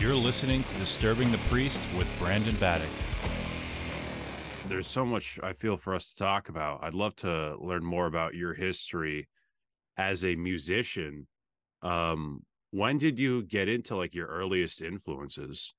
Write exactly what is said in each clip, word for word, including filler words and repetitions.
You're listening to Disturbing the Priest with Brandon Baddock. There's so much I feel for us to talk about. I'd love to learn more about your history as a musician. Um, when did you get into like your earliest influences?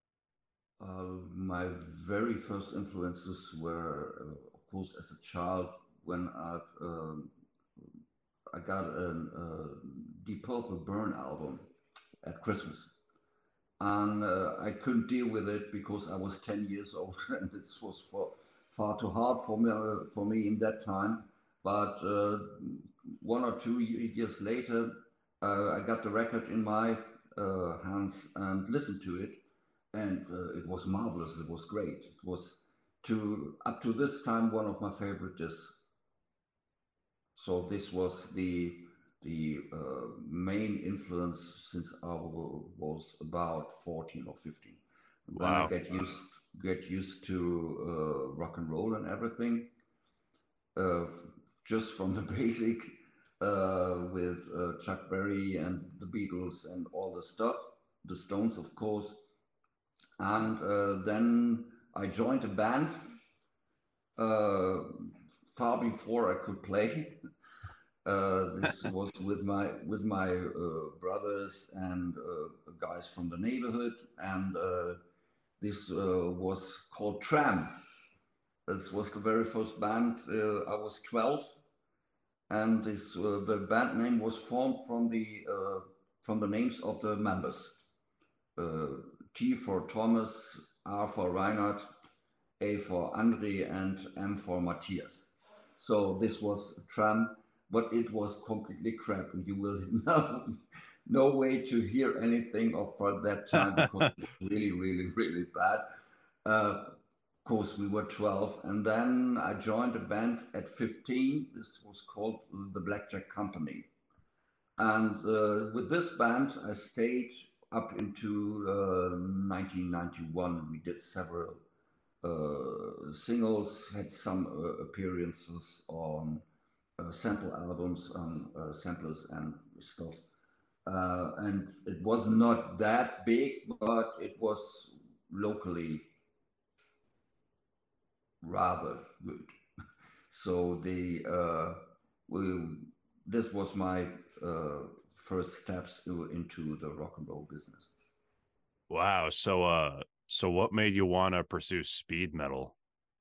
Uh, my very first influences were, uh, of course, as a child when I've um, I got a uh, Deep Purple Burn album at Christmas, and uh, I couldn't deal with it because I was ten years old, and this was for, far too hard for me uh, for me in that time. But uh, one or two years later, uh, I got the record in my uh, hands and listened to it, and uh, it was marvelous. It was great. It was to up to this time one of my favorite discs. So this was the the uh, main influence since I was about fourteen or fifteen. And then I Wow. get used get used to uh, rock and roll and everything, uh, just from the basic uh, with uh, Chuck Berry and the Beatles and all the stuff, the Stones, of course. And uh, then I joined a band uh, far before I could play. Uh, this was with my with my uh, brothers and uh, guys from the neighborhood, and uh, this uh, was called Tram. This was the very first band. Uh, I was twelve, and this uh, the band name was formed from the uh, from the names of the members. Uh, T for Thomas, R for Reinhard, A for Andre, and M for Matthias. So this was Tram, but it was completely crap, and you will no, no way to hear anything of for that time because it was really, really, really bad. Uh, of course, we were twelve, and then I joined a band at fifteen. This was called the Blackjack Company, and uh, with this band, I stayed up into uh, nineteen ninety-one. We did several uh, singles, had some uh, appearances on uh, sample albums, on uh, samplers and stuff. Uh, and it was not that big, but it was locally rather good. So the uh, we, this was my uh, first steps into the rock and roll business. Wow. So uh so what made you want to pursue speed metal?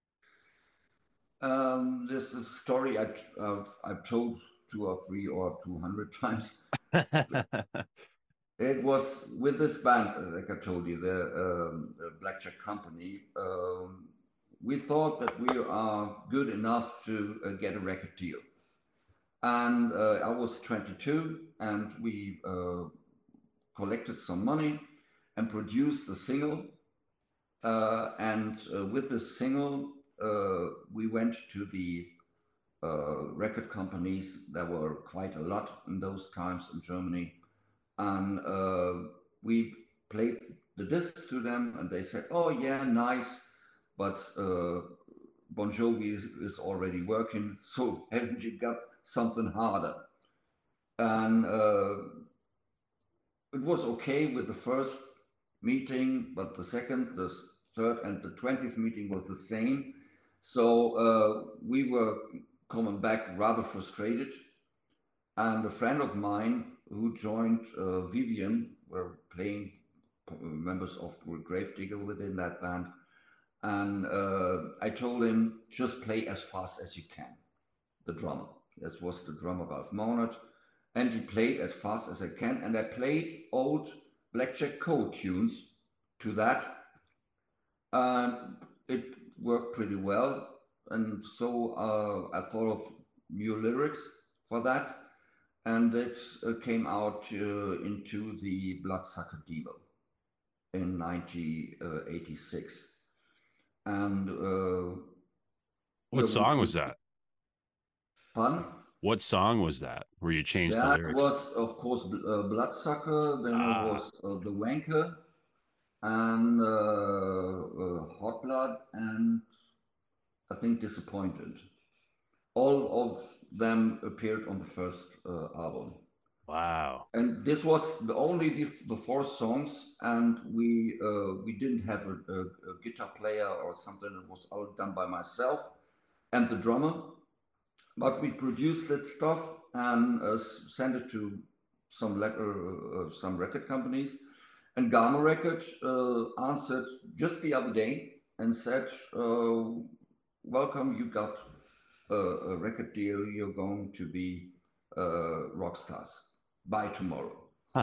Um, this is a story I, uh, I've told two or three or two hundred times. It was with this band, uh, like I told you, the, um, the Blackjack Company. Um, we thought that we are good enough to uh, get a record deal. And uh, I was twenty-two, and we uh, collected some money and produced the single. Uh, and uh, with this single, uh, we went to the uh, record companies. There were quite a lot in those times in Germany, and uh, we played the discs to them, and they said, "Oh yeah, nice, but uh, Bon Jovi is, is already working, so haven't you got something harder?" And uh, it was okay with the first meeting, but the second, the third, and the twentieth meeting was the same. So uh, we were coming back rather frustrated. And a friend of mine who joined uh, Vivian were playing uh, members of Gravedigger within that band. And uh, I told him, just play as fast as you can, the drummer. That was the drummer Ralph Maunert. And he played as fast as I can. And I played old Blackjack Code tunes to that. And it worked pretty well. And so uh, I thought of new lyrics for that. And it uh, came out uh, into the Bloodsucker Devil in nineteen eighty-six. And uh, yeah, What we, song we was that? fun. What song was that where you changed the That lyrics? was, of course, uh, Bloodsucker. Then it Ah, was uh, The Wanker and uh, uh, Hot Blood, and I think Disappointed. All of them appeared on the first uh, album. Wow. And this was the only the, the four songs, and we uh, we didn't have a, a, a guitar player or something. It was all done by myself and the drummer. But we produced that stuff and uh, sent it to some le- uh, uh, some record companies. And Gamma Record uh, answered just the other day and said, uh, "Welcome, you got a, a record deal. You're going to be uh, rock stars by tomorrow."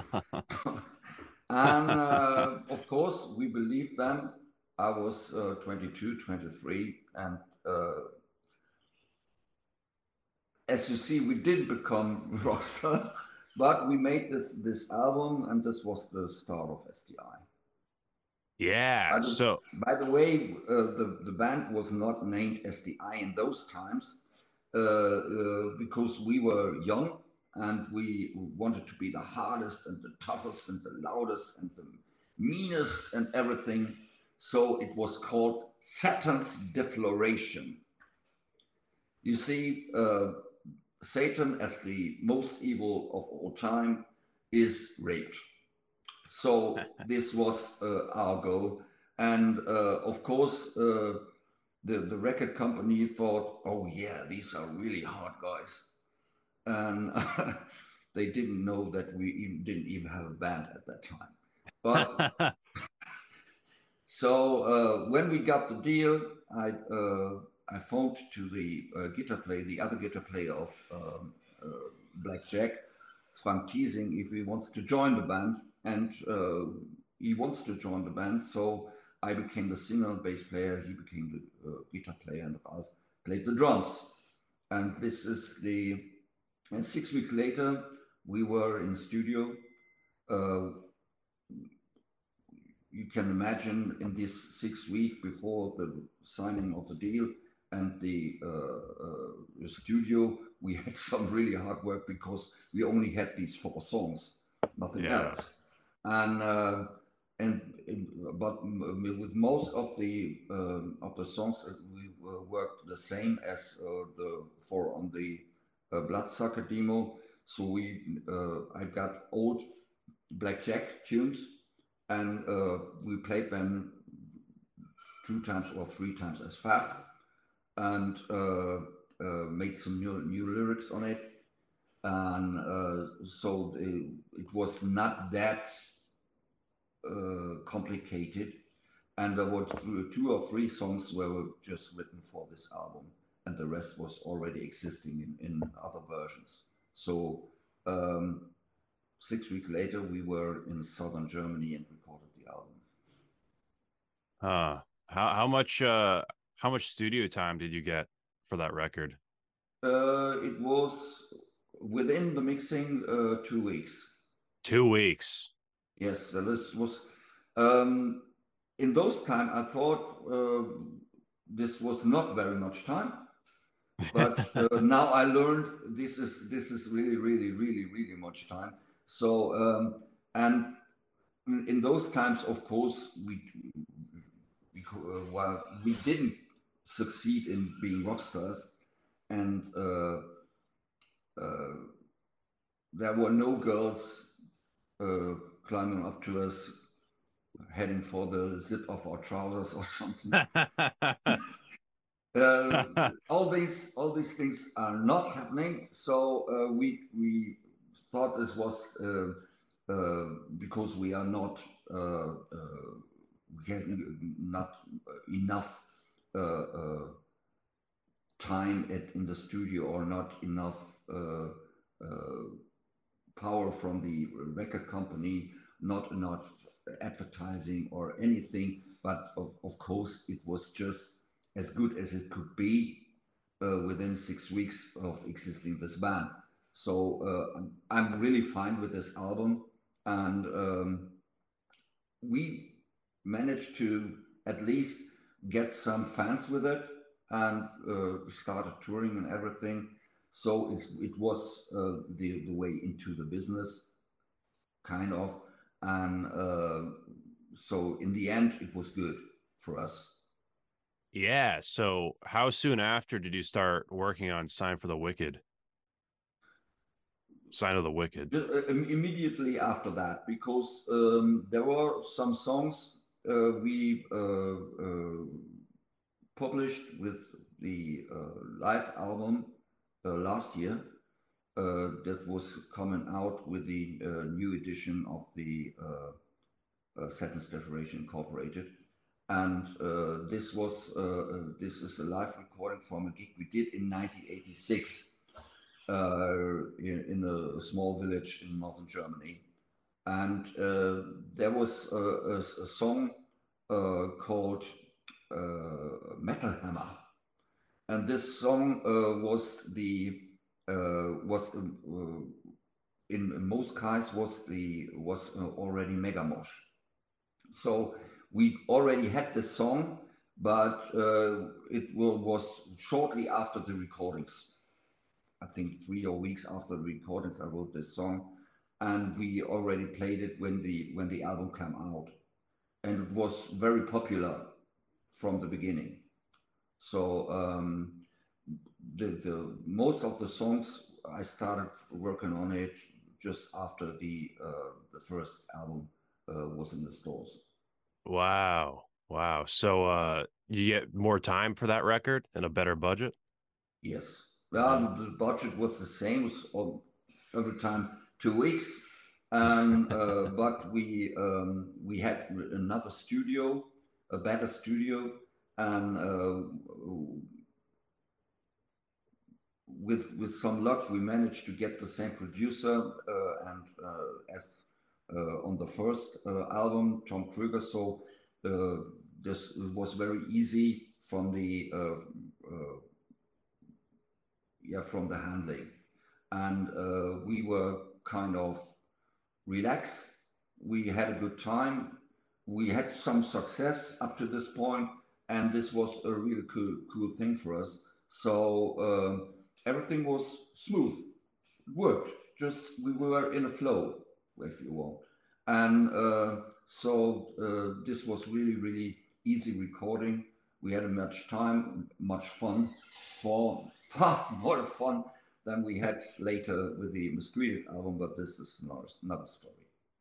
And uh, of course, we believed them. I was uh, twenty-two, twenty-three, and uh, as you see, we did become rock stars, but we made this this album, and this was the start of S T I. Yeah. By the, So by the way, uh, the the band was not named S T I in those times uh, uh, because we were young and we wanted to be the hardest and the toughest and the loudest and the meanest and everything. So it was called Saturn's Defloration. You see, uh, Satan, as the most evil of all time, is raped. So this was uh, our goal, and uh, of course, uh, the the record company thought, "Oh yeah, these are really hard guys," and they didn't know that we even, didn't even have a band at that time. But so uh, when we got the deal, I uh, I phoned to the uh, guitar player, the other guitar player of um, uh, Black Jack, Frank Teasing, if he wants to join the band, and uh, he wants to join the band. So I became the singer and bass player. He became the uh, guitar player, and Ralph played the drums. And this is the. And six weeks later, we were in studio. Uh, you can imagine in this six weeks before the signing of the deal and the uh, uh, studio, we had some really hard work because we only had these four songs, nothing yeah. else. And uh, and but with most of the um, of the songs, uh, we uh, worked the same as uh, the four on the uh, Bloodsucker demo. So we uh, I got old Blackjack tunes, and uh, we played them two times or three times as fast, and uh, uh, made some new, new lyrics on it. And uh, so the, it was not that uh, complicated. And there were two or three songs were just written for this album, and the rest was already existing in, in other versions. So um, six weeks later, we were in southern Germany and recorded the album. Uh, how how much uh how much studio time did you get for that record? Uh, it was within the mixing uh, two weeks. Two weeks. Yes, the list was. Um, in those time, I thought uh, this was not very much time, but uh, now I learned this is this is really, really, really, really much time. So um, and in, in those times, of course, we we uh, while we didn't succeed in being rock stars, and uh, uh, there were no girls uh, climbing up to us, heading for the zip of our trousers or something. uh, all these all these things are not happening. So uh, we we thought this was uh, uh, because we are not uh, uh, we have not enough uh, uh, time at in the studio, or not enough uh, uh, power from the record company, not enough advertising or anything. But of, of course, it was just as good as it could be uh, within six weeks of existing this band. So uh, I'm, I'm really fine with this album, and um, we managed to at least get some fans with it, and uh, started touring and everything. So it, it was uh, the, the way into the business, kind of. And uh, so in the end, it was good for us. Yeah. So how soon after did you start working on Sign for the Wicked? Sign of the Wicked. Just, uh, im- immediately after that, because um, there were some songs uh, we uh, uh, published with the uh, live album uh, last year uh, that was coming out with the uh, new edition of the uh, uh, Sentence Declaration Incorporated. And uh, this was uh, uh, this is a live recording from a gig we did in nineteen eighty-six uh, in, in a small village in northern Germany. And uh, there was a, a, a song uh, called uh, Metal Hammer, and this song uh, was the uh, was uh, in, in most cases was the was uh, already Megamosh. So we already had this song, but uh, it will, was shortly after the recordings. I think three or weeks after the recordings, I wrote this song, and we already played it when the when the album came out, and it was very popular from the beginning. So um, the the most of the songs I started working on it just after the uh, the first album uh, was in the stores. Wow. Wow. So uh you get more time for that record and a better budget? Yes. Well, the budget was the same, it was all, every time two weeks. Um, uh, but we um, we had another studio, a better studio, and uh, with with some luck, we managed to get the same producer uh, and uh, as uh, on the first uh, album, Tom Krüger. So uh, this was very easy from the uh, uh, yeah from the handling, and uh, we were kind of relaxed. We had a good time. We had some success up to this point, and this was a really cool cool thing for us. So um, everything was smooth, worked. Just we were in a flow, if you want, and uh, so uh, this was really really easy recording. We had much time, much fun, far far more fun than we had later with the Mistreated album. But this is another, another story.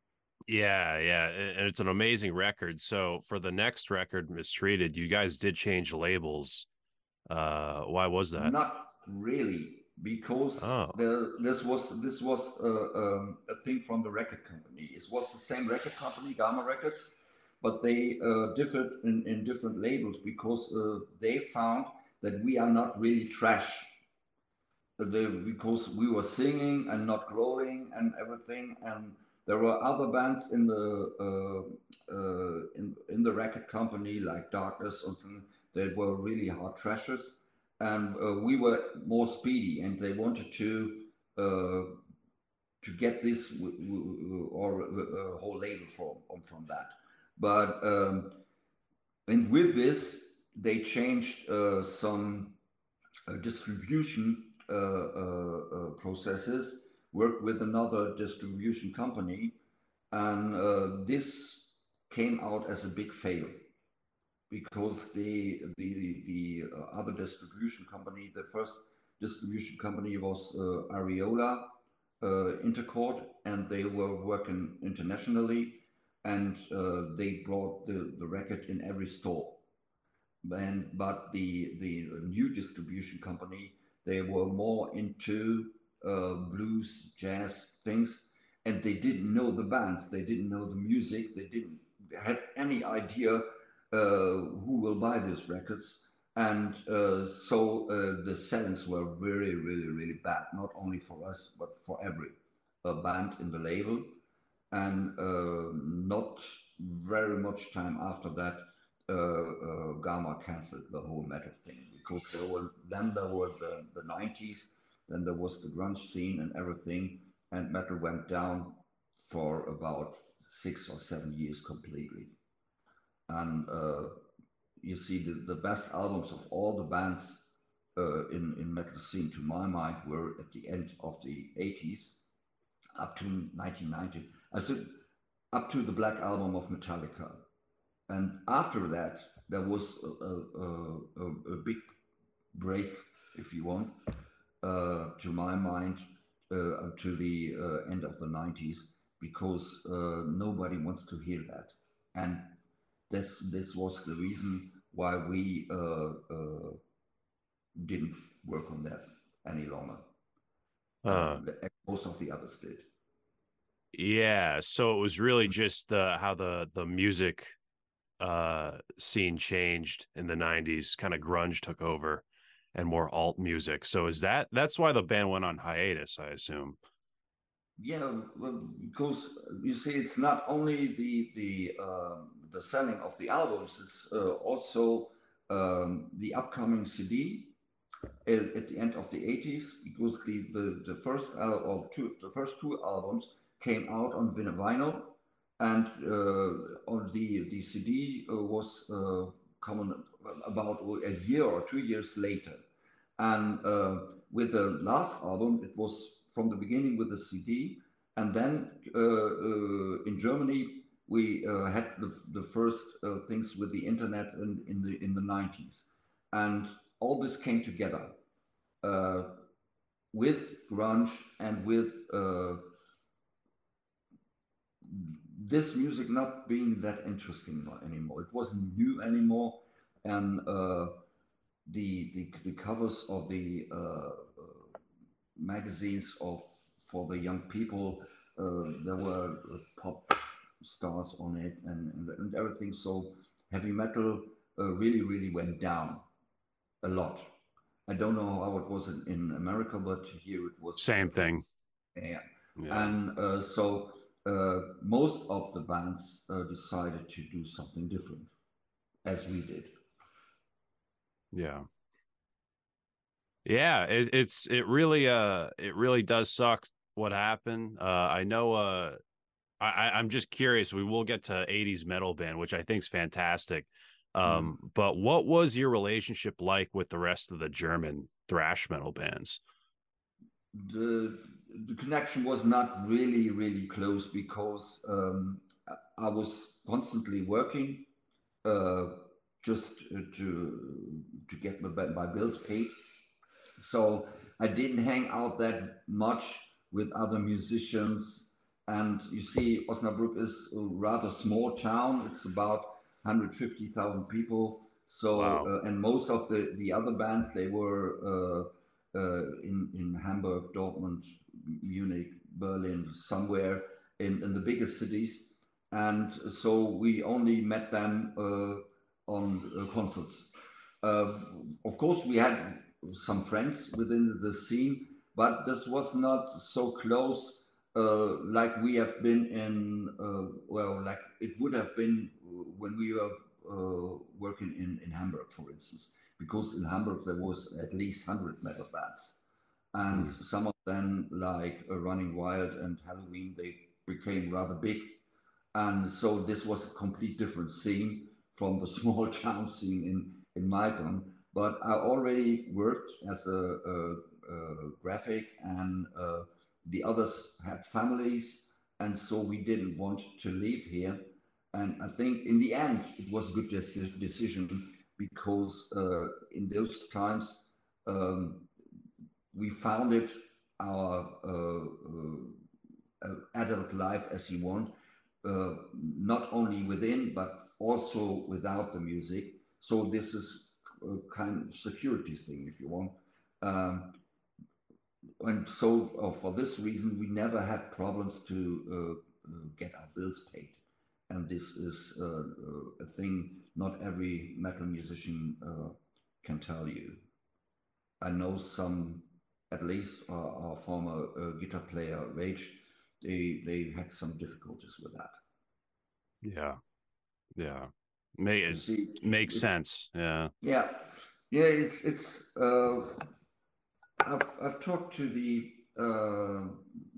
Yeah, yeah, and it's an amazing record. So for the next record, Mistreated, you guys did change labels. Uh, why was that? Not really, because Oh, the, this was this was uh, um, a thing from the record company. It was the same record company, Gamma Records, but they uh, differed in, in different labels because uh, they found that we are not really trash. They, because we were singing and not growling and everything, and there were other bands in the uh, uh, in in the record company like Darkness or something that were really hard trashers, and uh, we were more speedy, and they wanted to uh, to get this w- w- or a uh, whole label from from that, but um, and with this they changed uh, some uh, distribution uh, uh, uh, processes, worked with another distribution company, and uh, this came out as a big fail because the the the uh, other distribution company, the first distribution company was uh, Ariola uh, Intercord, and they were working internationally, and uh, they brought the, the record in every store. And but the the new distribution company, they were more into uh, blues, jazz things, and they didn't know the bands, they didn't know the music, they didn't have any idea uh, who will buy these records, and uh, so uh, the sellings were very, really, really bad, not only for us but for every uh, band in the label, and uh, not very much time after that uh, uh, Gamma canceled the whole metal thing because there were then there were the, the nineties, then there was the grunge scene and everything, and metal went down for about six or seven years completely. And uh, you see, the, the best albums of all the bands uh, in in metal scene, to my mind, were at the end of the eighties up to nineteen ninety. I said up to the Black Album of Metallica. And after that, there was a, a, a, a big break, if you want, uh, to my mind, uh, until the uh, end of the nineties because uh, nobody wants to hear that. And this, this was the reason why we uh, uh, didn't work on that any longer. Uh, And most of the others did. yeah. So it was really just the how the the music uh scene changed in the nineties, kind of grunge took over and more alt music. So is that that's why the band went on hiatus, I assume. Yeah, well, because you see, it's not only the the um, the selling of the albums; it's uh, also um, the upcoming C D at, at the end of the eighties. Because the the, the first al- or two the first two albums came out on vinyl, and uh, on the the C D uh, was uh, coming about a year or two years later. And uh, with the last album, it was from the beginning with the C D, and then uh, uh, in Germany we uh, had the, the first uh, things with the internet in, in the in the nineties, and all this came together uh, with grunge and with uh, this music not being that interesting anymore. It wasn't new anymore, and uh, the, the the covers of the uh, magazines of for the young people. Uh, there were uh, pop stars on it and, and, and everything. So heavy metal uh, really, really went down a lot. I don't know how it was in, in America, but here it was. Same Uh, thing. yeah. Yeah. And uh, so uh, most of the bands uh, decided to do something different, as we did. Yeah. Yeah, it, it's it really uh it really does suck what happened. Uh I know uh I I'm just curious. We will get to eighties metal band, which I think is fantastic. Mm. Um, but what was your relationship like with the rest of the German thrash metal bands? the the connection was not really really close because um, I was constantly working uh, just to to get my, my bills paid. So I didn't hang out that much with other musicians. And you see, Osnabrück is a rather small town. It's about one hundred fifty thousand people. So, Wow. uh, and most of the, the other bands, they were uh, uh, in, in Hamburg, Dortmund, Munich, Berlin, somewhere in, in the biggest cities. And so we only met them uh, on uh, concerts. Uh, of course, we had some friends within the scene, but this was not so close uh, like we have been in, uh, well, like it would have been when we were uh, working in, in Hamburg, for instance, because in Hamburg there was at least one hundred metal bands. And Mm. some of them, like uh, Running Wild and Halloween, they became rather big. And so this was a complete different scene from the small town scene in, in Maidon. But I already worked as a, a, a graphic, and uh, the others had families. And so we didn't want to leave here. And I think in the end, it was a good deci- decision because uh, in those times, um, we founded our uh, uh, adult life as you want, uh, not only within but also without the music. So this is a kind of security thing, if you want. Um, and so uh, for this reason, we never had problems to uh, uh, get our bills paid. And this is uh, uh, a thing not every metal musician uh, can tell you. I know some, at least uh, our former uh, guitar player Rage, they they had some difficulties with that. Yeah. Yeah. Make You it see, makes it's sense. Yeah. yeah, yeah. It's it's. Uh, I've I've talked to the uh,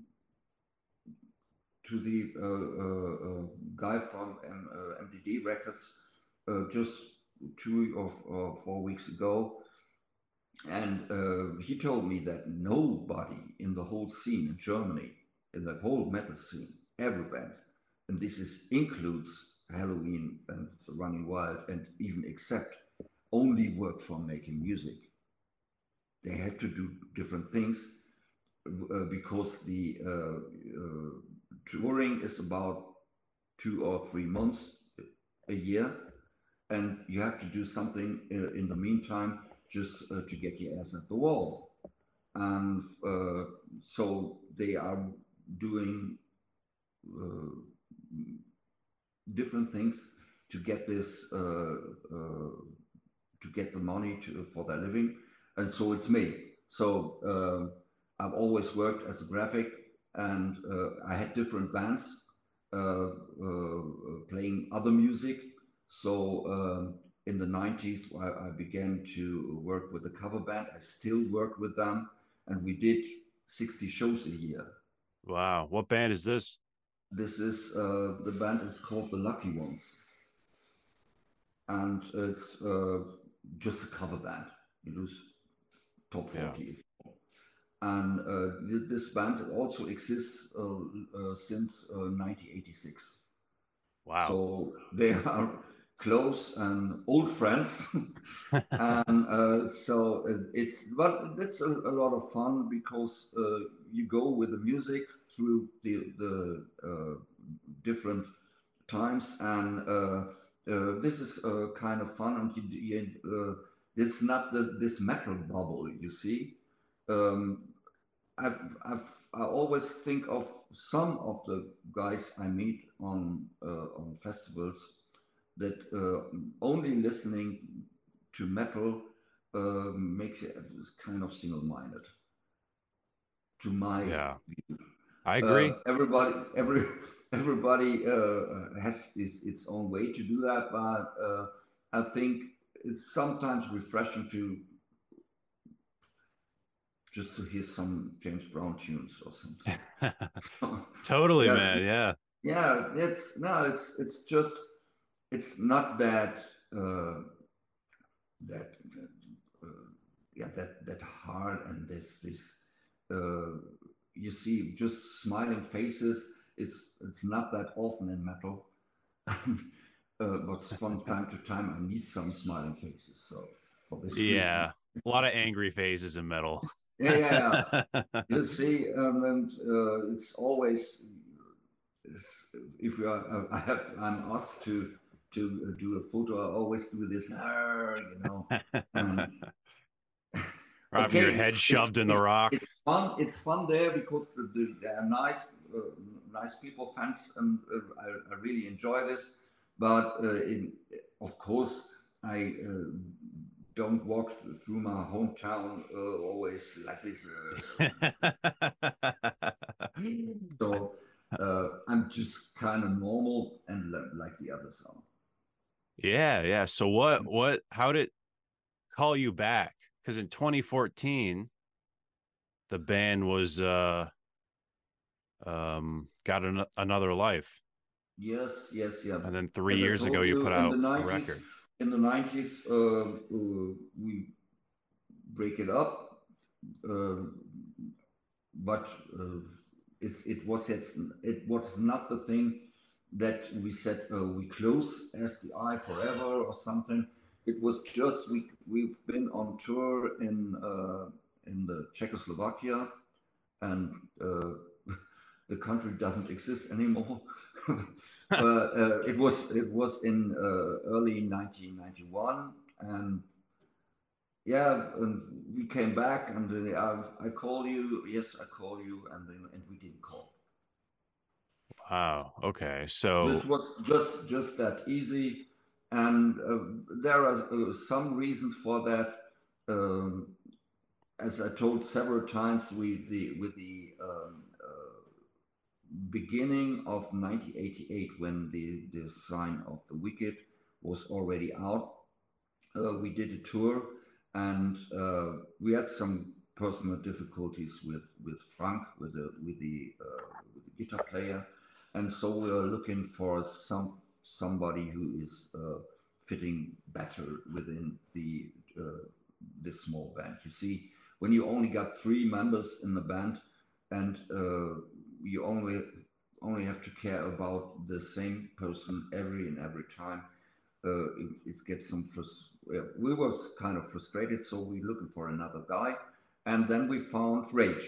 to the uh, uh, uh, guy from M, uh, M D D Records uh, just two or uh, four weeks ago, and uh, he told me that nobody in the whole scene in Germany, in the whole metal scene, every band, and this is includes Halloween and Running Wild, and even except only work for making music. They had to do different things, uh, because the uh, uh, touring is about two or three months a year, and you have to do something uh, in the meantime just uh, to get your ass at the wall. And uh, so they are doing uh, different things to get this uh, uh, to get the money to, for their living, and so it's me. So uh, I've always worked as a graphic, and uh, I had different bands uh, uh, playing other music. So um, in the nineties, I, I began to work with a cover band. I still work with them, and we did sixty shows a year. Wow. What band is this? This is uh, the band is called the Lucky Ones, and it's uh, just a cover band. You do top forty. Yeah. And uh, th- this band also exists uh, uh, since uh, nineteen eighty-six. Wow. So they are close and old friends. And uh, so it's, but that's a, a lot of fun because uh, you go with the music through the, the uh, different times, and uh, uh, this is uh, kind of fun. And you, you, uh, this is not the, this metal bubble, you see. Um, I've, I've, I always think of some of the guys I meet on uh, on festivals that uh, only listening to metal uh, makes you kind of single-minded. To my Yeah. view, I uh, agree. everybody, every everybody uh, has its, its own way to do that, but uh, I think it's sometimes refreshing to just to hear some James Brown tunes or something. Totally, Yeah, man. Yeah. yeah. It's no, it's it's just it's not that uh, that uh, yeah that that hard and this this uh, you see just smiling faces. It's it's not that often in metal, uh, but from time to time I need some smiling faces. So for this reason, Yeah. A lot of angry phases in metal. yeah, yeah, yeah. You see, um, and uh, it's always if you are, I have, I'm asked to to do a photo. I always do this, you know. And Or having okay, your it's head it's shoved in the it, rock. it's fun. It's fun there because the, the, they are nice, uh, nice people, fans, and uh, I, I really enjoy this. But uh, in, of course, I uh, don't walk through my hometown uh, always like this. Uh, so uh, I'm just kind of normal and li- like the others are. Yeah, yeah. So what what how did it call you back? Because in twenty fourteen, the band was uh um got an, another life. Yes, yes, yeah. And then three As I years ago told you you, put in the out a nineties, record. in the nineties, uh, uh, we break it up, uh, but uh, it, it was it, it was not the thing that we said uh, we close S D I forever or something. It was just we we've been on tour in uh, in the Czechoslovakia, and uh, the country doesn't exist anymore. uh, uh, it was it was in uh, early nineteen ninety-one, and yeah, and we came back, and uh, I, I call you, yes, I call you, and then and we didn't call. Wow. Okay. This So was just just that easy, and uh, there are uh, some reasons for that. Um, as I told several times, we the with the um, uh, beginning of nineteen eighty-eight, when the the sign of the Wicked was already out, uh, we did a tour, and uh, we had some personal difficulties with with Frank, with the with the uh, with the guitar player, and so we are looking for some somebody who is uh, fitting better within the uh, this small band. You see, when you only got three members in the band, and uh, you only only have to care about the same person every and every time, uh, it, it gets some frustration. We were kind of frustrated, so we're looking for another guy, and then we found Rage.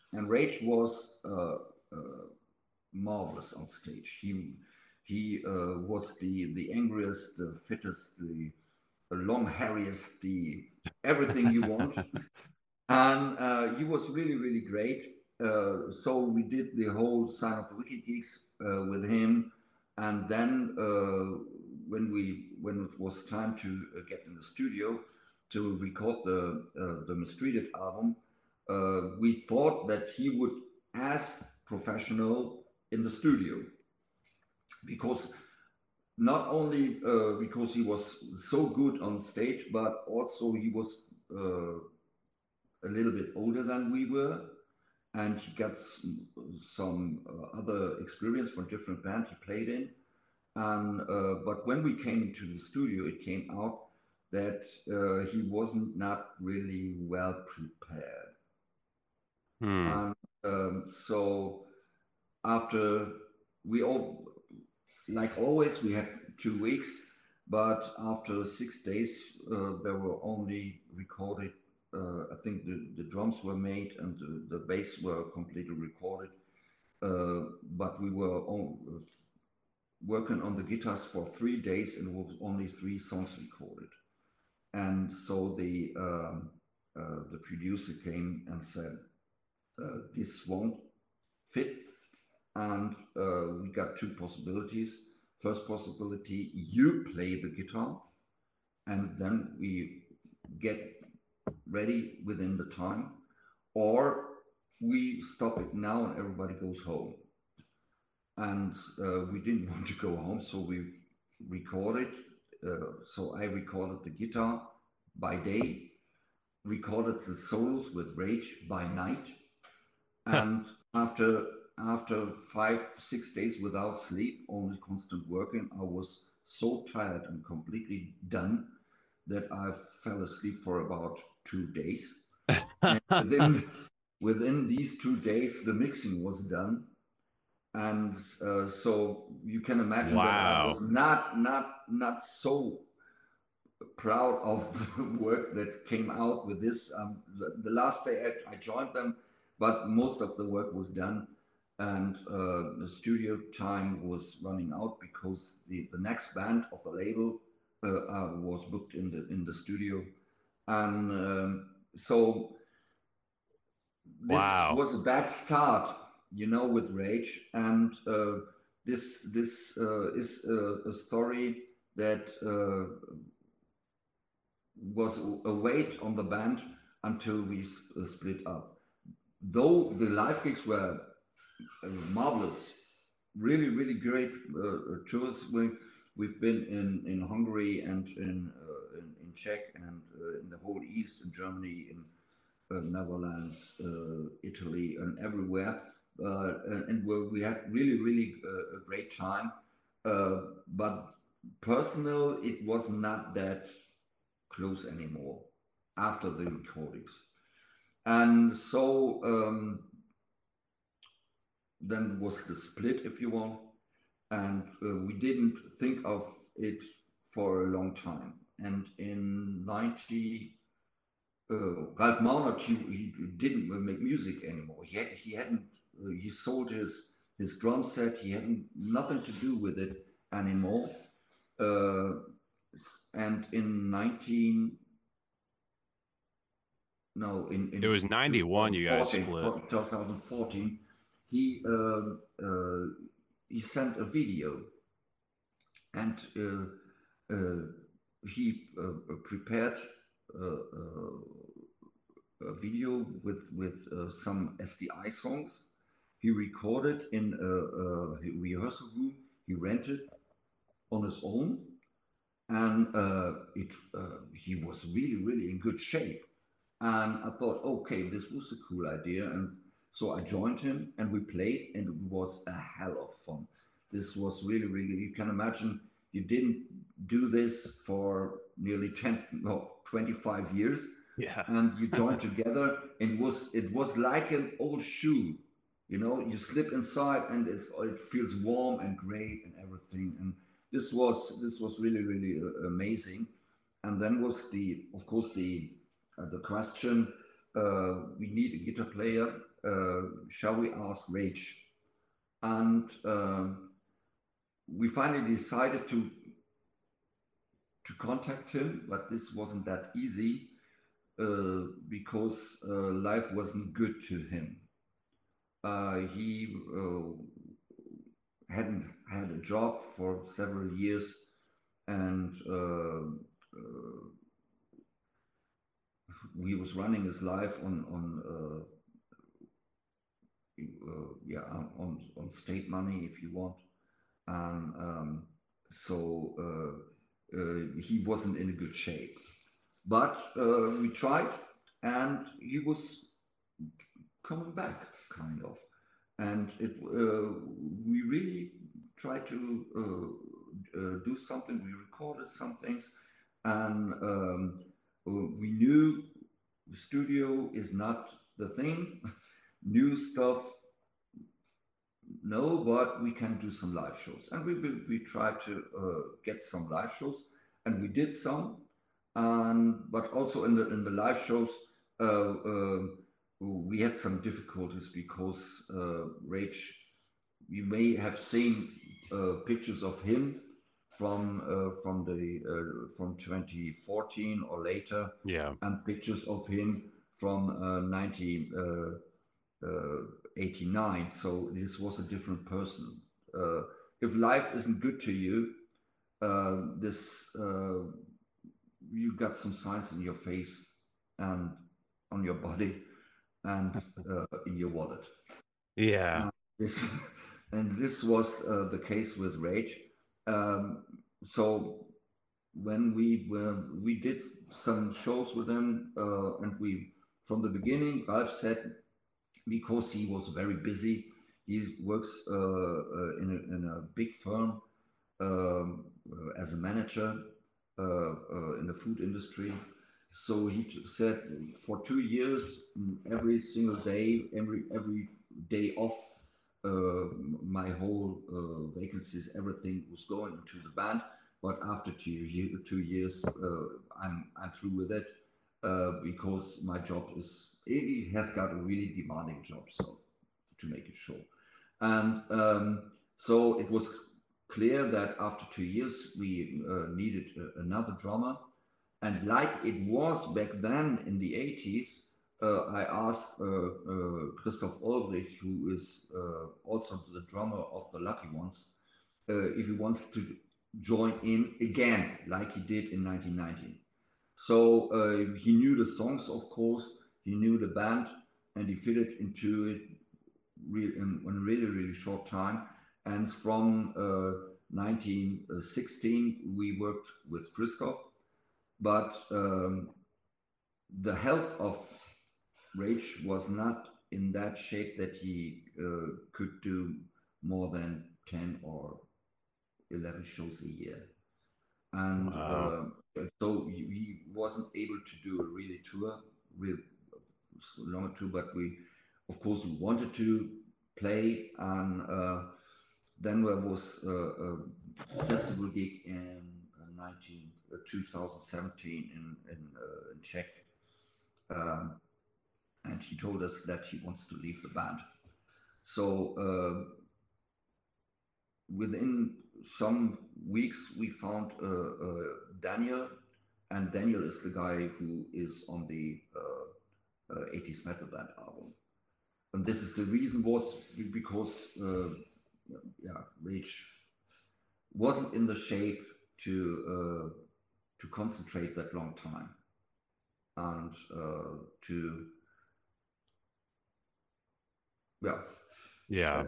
and Rage was uh, uh, marvelous on stage. He he uh, was the the angriest, the fittest, the, the long hairiest, the everything you want, and uh, he was really really great. Uh, so we did the whole Sign of the Wicked Geeks uh, with him, and then uh, when we when it was time to uh, get in the studio to record the uh, the Mistreated album, uh, we thought that he would as professional in the studio, because not only uh, because he was so good on stage, but also he was uh, a little bit older than we were, and he got some, some uh, other experience from different bands he played in. And uh, but when we came into the studio, it came out that uh, he wasn't not really well prepared. Hmm. And um, so after we all, like always, we had two weeks, but after six days, uh, there were only recorded. Uh, I think the, the drums were made and the, the bass were completely recorded. Uh, but we were all, uh, working on the guitars for three days and it was only three songs recorded. And so the um, uh, the producer came and said, uh, "This won't fit." And uh, we got two possibilities. First possibility, you play the guitar, and then we get ready within the time, or we stop it now and everybody goes home. And uh, we didn't want to go home, so we recorded. Uh, so I recorded the guitar by day, recorded the solos with Rage by night, and after after five six days without sleep, only constant working, I was so tired and completely done that I fell asleep for about two days. And within within these two days, the mixing was done, and uh, so you can imagine that I Wow. was not not not so proud of the work that came out with this. Um, the, the last day I, I joined them, but most of the work was done, and uh, the studio time was running out because the, the next band of the label uh, uh, was booked in the in the studio, and um, so this Wow. was a bad start, you know, with Rage, and uh, this this uh, is a, a story that uh, was a weight on the band until we uh, split up. Though the live gigs were uh, marvelous, really, really great uh, tours. We, we've been in, in Hungary and in, uh, in, in Czech and uh, in the whole East, in Germany, in uh, Netherlands, uh, Italy, and everywhere. Uh, and where we had really, really uh, a great time. Uh, but personal, it was not that close anymore after the recordings. And so um, then was the split, if you want, and uh, we didn't think of it for a long time. And in ninety, uh, Ralph Maunert, he, he didn't make music anymore. He, had, he hadn't, uh, he sold his, his drum set, he had nothing to do with it anymore. Uh, and in nineteen, no, in, in It was ninety-one you guys split. twenty fourteen, he um, uh, he sent a video, and uh, uh, he uh, prepared uh, uh, a video with with uh, some S D I songs. He recorded in a, a rehearsal room he rented on his own, and uh, it uh, he was really really in good shape. And I thought, okay, this was a cool idea. And so I joined him and we played, and it was a hell of fun. This was really, really, you can imagine you didn't do this for nearly ten, no, twenty-five years. Yeah. And you joined together, and it was, it was like an old shoe. You know, you slip inside and it's, it feels warm and great and everything. And this was, this was really, really uh, amazing. And then was the, of course, the, uh, the question, uh, we need a guitar player uh, shall we ask Rage? And um, we finally decided to to contact him, but this wasn't that easy uh, because uh, life wasn't good to him. Uh, he uh, hadn't had a job for several years, and uh, uh, he was running his life on on uh, uh, yeah on on state money, if you want, and um, so uh, uh, he wasn't in a good shape. But uh, we tried, and he was coming back, kind of, and it uh, we really tried to uh, uh, do something. We recorded some things, and um, uh, we knew the studio is not the thing. New stuff, no, but we can do some live shows, and we we, we tried to uh, get some live shows, and we did some, and but also in the in the live shows, uh, uh, we had some difficulties because uh, Rage. You may have seen uh, pictures of him from uh, from the uh, from twenty fourteen or later, Yeah. and pictures of him from uh, nineteen eighty-nine. So this was a different person. Uh, if life isn't good to you, uh, this uh, you got some signs in your face and on your body and uh, in your wallet. Yeah. Uh, this, and this was uh, the case with Rage. Um, so when we were, we did some shows with him, uh, and we from the beginning, Ralph said, because he was very busy, he works uh, uh, in, a, in a big firm um, uh, as a manager uh, uh, in the food industry. So he said for two years, every single day, every every day off, uh, my whole uh, vacancies, everything was going into the band. But after two, year, two years, uh, I'm I'm through with it uh, because my job is it has got a really demanding job. So to make it short, and um, so it was clear that after two years we uh, needed uh, another drummer, and like it was back then in the eighties. Uh, I asked uh, uh, Christoph Ulbrich, who is uh, also the drummer of the Lucky Ones, uh, if he wants to join in again, like he did in nineteen ninety. So uh, he knew the songs, of course, he knew the band, and he fitted into it re- in, in a really, really short time. And from uh, nineteen sixteen, we worked with Christoph, but um, the health of Rage was not in that shape that he uh, could do more than ten or eleven shows a year. And Wow. uh, so he, he wasn't able to do a really tour, real long tour, but we, of course, we wanted to play. And uh, then there was uh, a festival gig in uh, nineteen, uh, twenty seventeen in, in, uh, in Czech. Um, and he told us that he wants to leave the band. So uh, within some weeks, we found uh, uh, Daniel, and Daniel is the guy who is on the uh, uh, eighties Metal Band album. And this is the reason was because uh, yeah, Rage wasn't in the shape to uh, to concentrate that long time and uh, to yeah Yeah.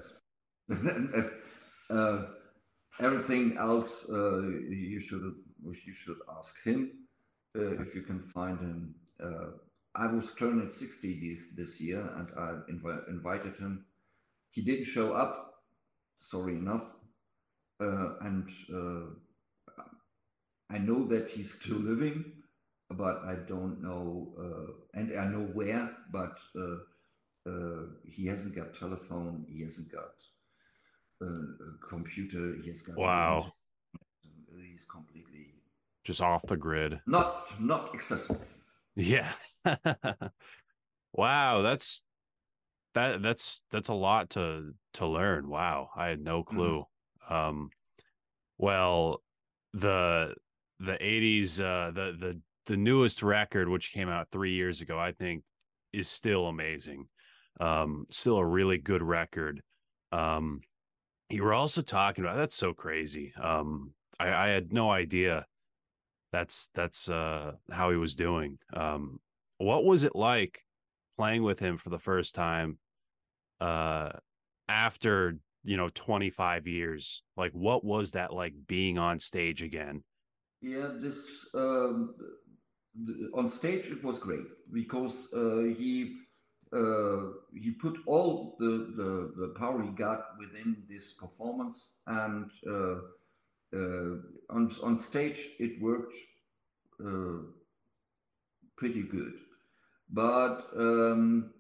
uh, everything else uh, you should you should ask him uh, if you can find him. Uh, I was turning sixty this this year, and I inv- invited him. He didn't show up, sorry enough, uh, and uh, I know that he's still living, but I don't know, uh, and I know where, but uh, uh, he hasn't got telephone, he hasn't got uh, a computer, he has got no Wow. internet. He's completely Just off the grid. not not accessible. Yeah. Wow. That's that that's that's a lot to to learn. Wow, I had no Mhm. clue. Um, well, the the eighties, uh, the the the newest record, which came out three years ago, I think is still amazing. Um, still a really good record. Um, you were also talking about that's so crazy. Um, I, I had no idea that's that's uh how he was doing. Um, what was it like playing with him for the first time uh after, you know, twenty-five years? Like what was that like being on stage again? Yeah, this um, the, on stage it was great because uh, he uh, he put all the, the the power he got within this performance, and uh, uh, on on stage it worked uh, pretty good. But um,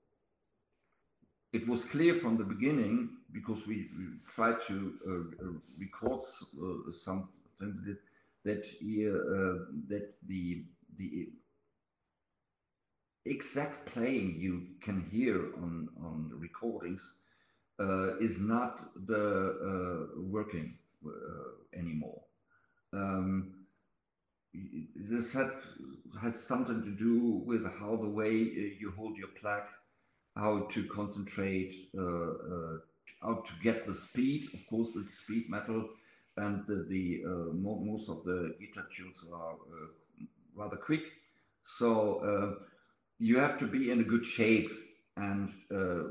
it was clear from the beginning because we, we tried to uh, uh, record uh, something that that, he, uh, that the the exact playing you can hear on on the recordings uh, is not the uh, working uh, anymore. Um, this had has something to do with how the way uh, you hold your plaque, how to concentrate, uh, uh, how to get the speed. Of course, it's speed metal, and the, the uh, mo- most of the guitar tunes are uh, rather quick. So uh, you have to be in a good shape, and uh,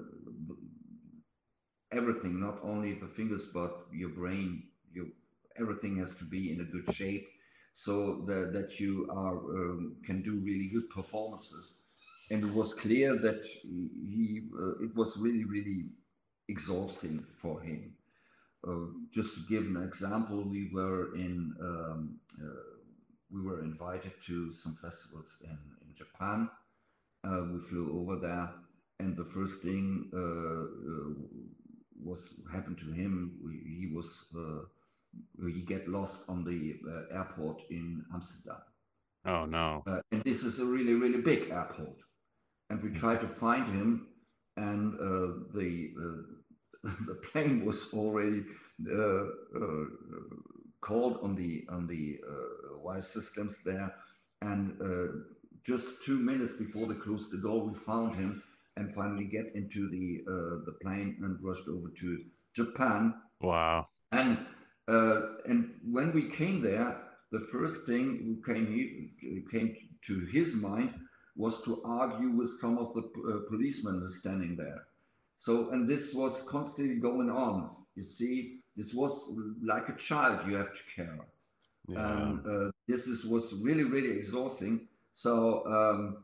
everything, not only the fingers but your brain, your everything has to be in a good shape, so that, that you are um, can do really good performances. And it was clear that he uh, it was really really exhausting for him. Uh, just to give an example, we were in um, uh, we were invited to some festivals in, in Japan. Uh, we flew over there, and the first thing uh, uh, was happened to him. He was uh, he get lost on the uh, airport in Amsterdam, Oh no. uh, and this is a really really big airport. And we tried to find him, and uh, the uh, the plane was already uh, uh, called on the on the uh, wire systems there, and uh, just two minutes before they closed the door, we found him and finally get into the uh, the plane and rushed over to Japan. Wow. And uh, and when we came there, the first thing who came he, came to his mind was to argue with some of the uh, policemen standing there. So, and this was constantly going on. You see, this was like a child you have to care, Yeah. and uh, this is was really really exhausting. So, um,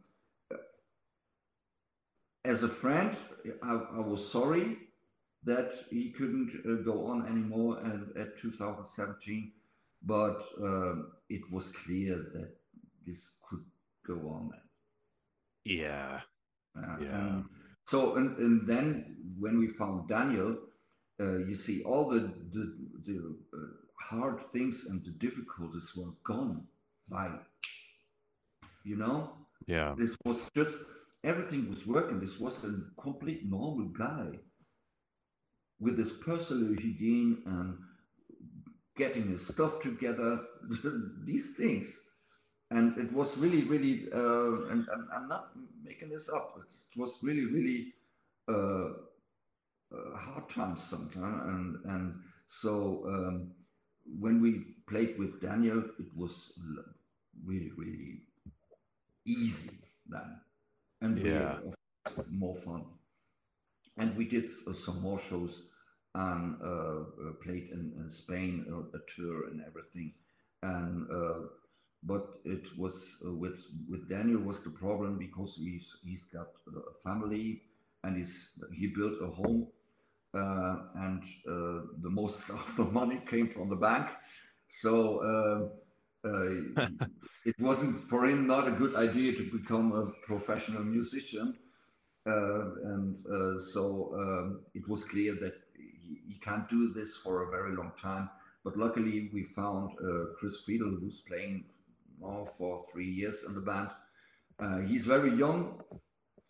as a friend, I, I was sorry that he couldn't uh, go on anymore and at two thousand seventeen, but um, it was clear that this could go on. Yeah. Uh, Yeah. and so, and, and then when we found Daniel, uh, you see all the, the, the uh, hard things and the difficulties were gone by, you know, Yeah. this was just, everything was working. This was a complete normal guy with his personal hygiene and getting his stuff together, these things. And it was really, really, uh, and, and I'm not making this up, it was really, really uh, uh, hard times sometimes. And, and so um, when we played with Daniel, it was really, really easy then. And we Yeah. had more fun. And we did uh, some more shows and uh, uh, played in, in Spain, uh, a tour and everything. And uh, but it was uh, with with Daniel was the problem because he's he's got a family and he's he built a home uh, and uh, the most of the money came from the bank, so uh, uh, it wasn't for him not a good idea to become a professional musician. Uh, and uh, so um, it was clear that he, he can't do this for a very long time. But luckily, we found uh, Chris Friedel, who's playing now for three years in the band. Uh, he's very young,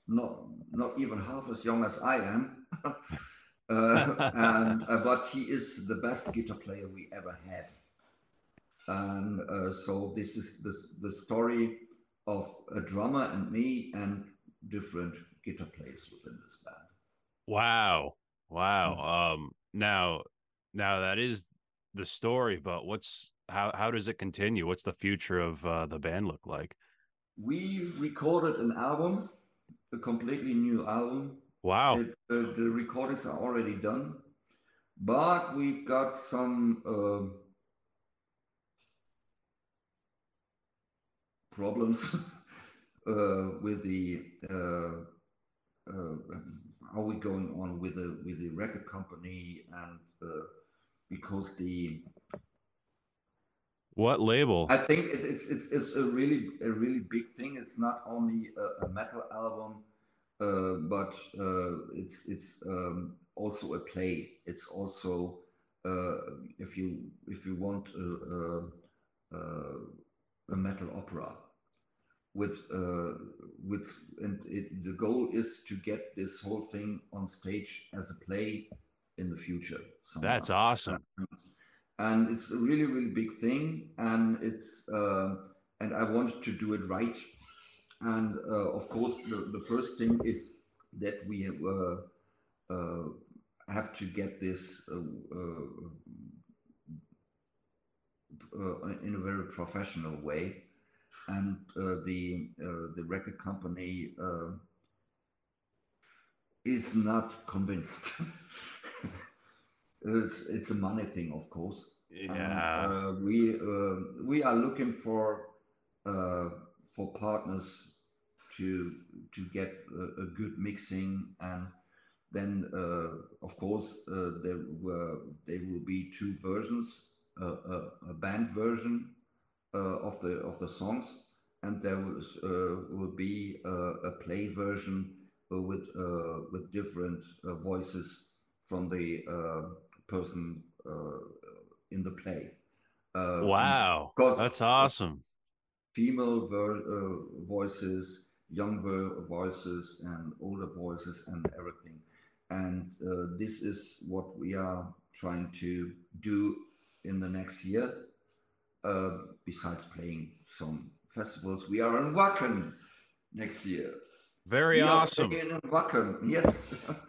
not not even half as young as I am. uh, and uh, but he is the best guitar player we ever had. And uh, so this is the, the story of a drummer and me and different guitar players within this band. Wow. Mm. Wow. Um now now that is the story, but what's how how does it continue? What's the future of uh, the band look like? We recorded an album, a completely new album. Wow. It, uh, the recordings are already done, but we've got some uh, problems uh, with the uh, uh, how we going on with the with the record company, and uh, because the What label? I think it, it's it's it's a really a really big thing. It's not only a, a metal album, uh, but uh, it's it's um, also a play. It's also uh, if you if you want a, a, a metal opera with uh, with and it, the goal is to get this whole thing on stage as a play in the future That's somewhere. awesome. And it's a really really big thing, and it's uh, and I wanted to do it right. And uh, of course the, the first thing is that we have, uh, uh, have to get this uh, uh, uh, in a very professional way, and uh, the uh, the record company uh, is not convinced. it's, it's a money thing, of course, and Yeah. uh, we uh, we are looking for uh, for partners to to get a, a good mixing, and then uh, of course uh, there were there will be two versions, uh, a, a band version uh, of the of the songs, and there was, uh, will be uh, a play version uh, with uh, with different uh, voices from the uh, person uh, in the play, uh, and Wow. got That's awesome. female ver- uh, voices, young ver- voices, and older voices, and everything. And uh, this is what we are trying to do in the next year. Uh, besides playing some festivals, we are in Wacken next year. Very We are awesome. playing in Wacken. Yes.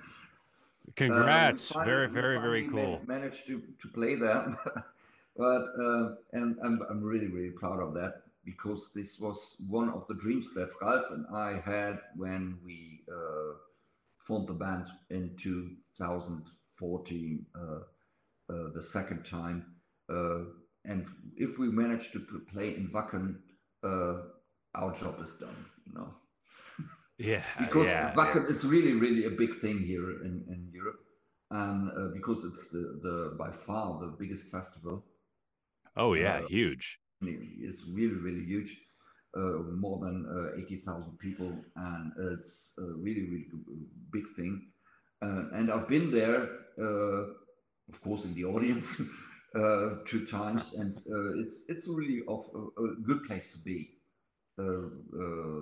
Uh, we Congrats. finally Very, we very, very finally man- cool. managed to, to play there, but uh, and I'm I'm really really proud of that, because this was one of the dreams that Ralph and I had when we uh, formed the band in two thousand fourteen, uh, uh, the second time. Uh, and if we manage to p- play in Wacken, uh, our job is done. You know, Yeah, because yeah, yeah. Wacken is really, really a big thing here in, in Europe, and uh, because it's the, the by far the biggest festival. Oh yeah, Uh, huge. it's really, really huge, uh, more than uh, eighty thousand people, and it's a really, really big thing. Uh, and I've been there, uh, of course, in the audience uh, two times, and uh, it's it's really of a, a good place to be. Uh, uh,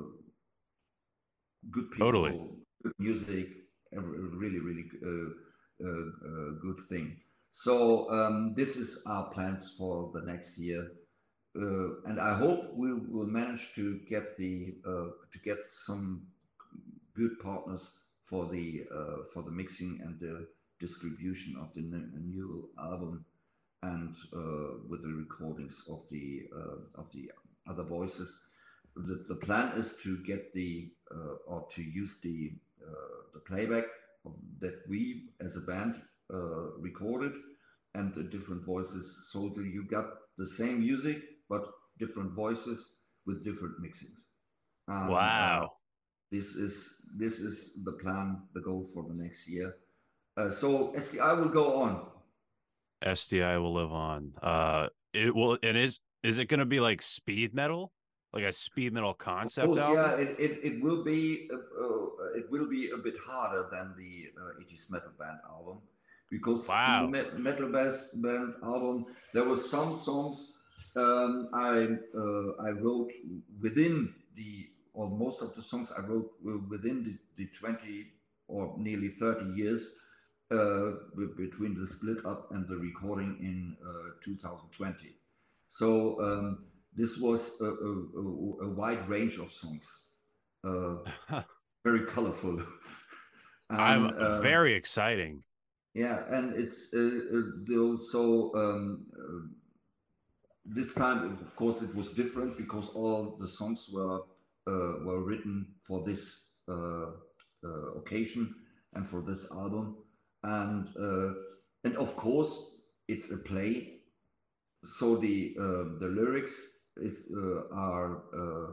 good Totally. people, good music, a really, really uh, uh, uh, good thing. So um, this is our plans for the next year, uh, and I hope we will manage to get the uh, to get some good partners for the uh, for the mixing and the distribution of the n- new album, and uh, with the recordings of the uh, of the other voices. The, the plan is to get the uh, or to use the uh, the playback of, that we as a band uh, recorded, and the different voices, so that you got the same music but different voices with different mixings. And uh, Wow. this is this is the plan, the goal for the next year. Uh, so S T I will go on. S D I will live on. Uh it will and is is it gonna be like speed metal? Like a speed metal Of concept course, yeah, album? it, it, it will be uh, uh, it will be a bit harder than the uh, eighties metal band album, because in the Wow. me- metal bass band album there were some songs um, I uh, I wrote within the or most of the songs I wrote were within the, the twenty or nearly thirty years uh, between the split up and the recording in uh, two thousand twenty. So um, this was a, a, a, a wide range of songs, uh, very colorful. I'm and uh, very exciting. Yeah, and it's uh, also um, uh, this time, of course, it was different because all the songs were uh, were written for this uh, uh, occasion and for this album, and uh, and of course, it's a play, so the uh, the lyrics is, uh, are uh,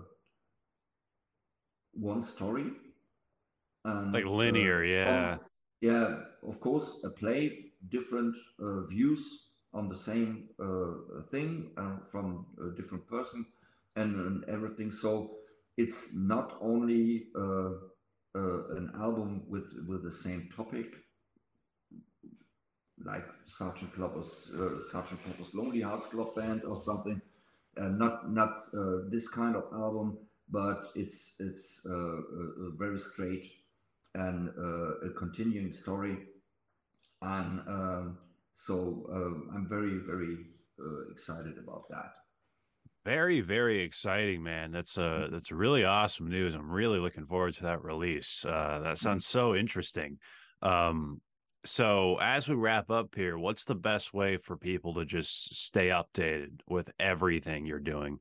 one story, and Like uh, linear, yeah. on, yeah, of course, a play, different uh, views on the same uh, thing uh, from a different person, and, and everything. So it's not only uh, uh, an album with with the same topic, like Sergeant Pepper's uh, Sergeant Pepper's Lonely Hearts Club Band or something. Uh, not not uh, this kind of album, but it's it's uh, a, a very straight and uh, a continuing story, and um, so uh, I'm very very uh, excited about that. Very, very exciting, man. That's uh that's really awesome news. I'm really looking forward to that release. Uh that sounds so interesting. Um so as we wrap up here, what's the best way for people to just stay updated with everything you're doing?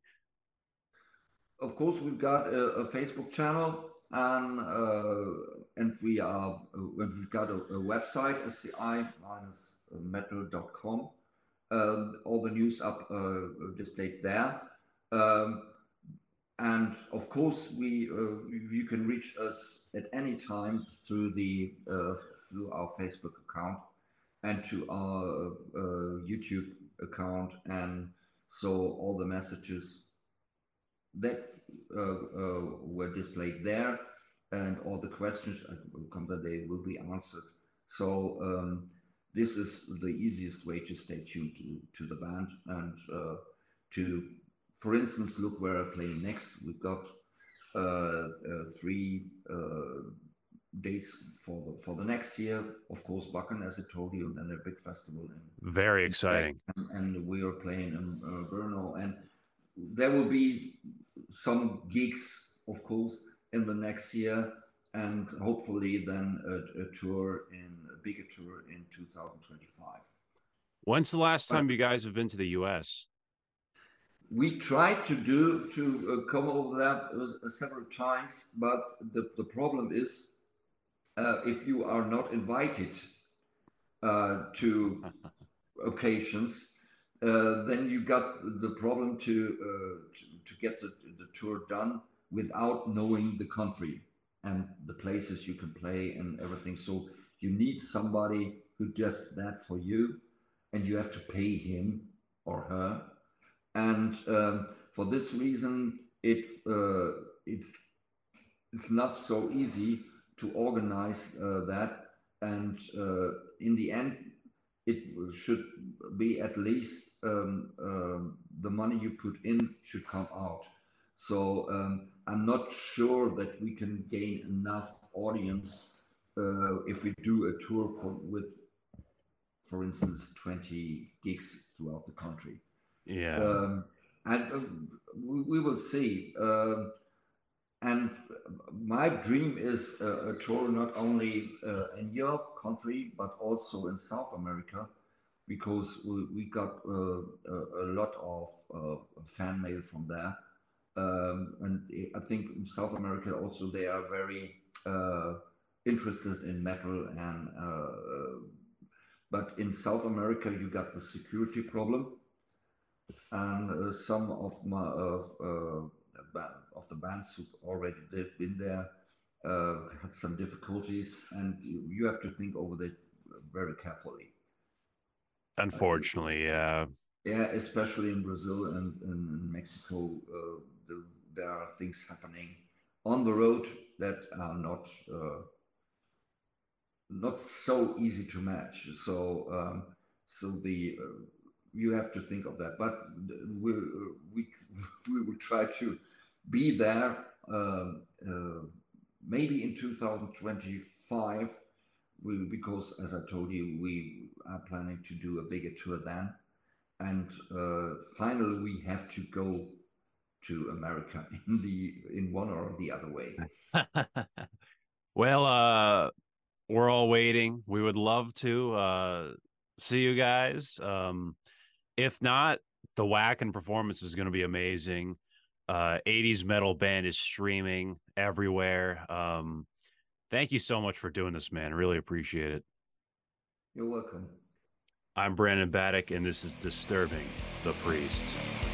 Of course, we've got a, a Facebook channel, and uh, and we are uh, we've got a, a website, S C I metal dot com. Um, all the news up uh, displayed there. Um, and of course, we uh, you can reach us at any time through the uh, through our Facebook account and to our uh, YouTube account, and so all the messages that uh, uh, were displayed there, and all the questions come that they will be answered. So um, this is the easiest way to stay tuned to, to the band and uh, to, for instance, look where I'm playing next. We've got uh, uh, three uh, dates for the, for the next year. Of course, Wacken, as I told you, and then a big festival in, Very in exciting. and, and we are playing in uh, Brno, and there will be some gigs, of course, in the next year, and hopefully then a, a tour in a bigger tour in two thousand twenty-five. When's the last But time you guys have been to the U S? we tried to do to uh, come over that uh, several times, but the, the problem is uh, if you are not invited uh, to occasions, uh, then you got the problem to, uh, to to get the, the tour done without knowing the country and the places you can play and everything. So you need somebody who does that for you, and you have to pay him or her. And um, for this reason, it uh, it's it's not so easy to organize uh, that. And uh, in the end, it should be at least um, um the money you put in should come out. So um, I'm not sure that we can gain enough audience uh, if we do a tour for, with, for instance, twenty gigs throughout the country. Yeah. Um, and uh, we, we will see. Um, and my dream is uh, a tour not only uh, in Europe country, but also in South America, because we, we got uh, a, a lot of uh, fan mail from there. Um, and I think in South America also they are very uh, interested in metal. And uh, but in South America you got the security problem, and uh, some of my of uh, of the bands who already did been there uh, had some difficulties, and you, you have to think over that very carefully. Unfortunately, yeah. Yeah, especially in Brazil and in Mexico, uh, the, there are things happening on the road that are not uh, not so easy to match. So um, so the uh, you have to think of that. But we we we will try to be there um, uh, maybe in two thousand twenty-five, we, because as I told you, we are planning to do a bigger tour then. And uh, finally, we have to go to America in the in one or the other way. Well, uh, we're all waiting. We would love to uh, see you guys. Um, if not, the Wacken performance is going to be amazing. Uh, eighties metal band is streaming everywhere. Um, thank you so much for doing this, man. Really appreciate it. You're welcome. I'm Brandon Baddock, and this is Disturbing the Priest.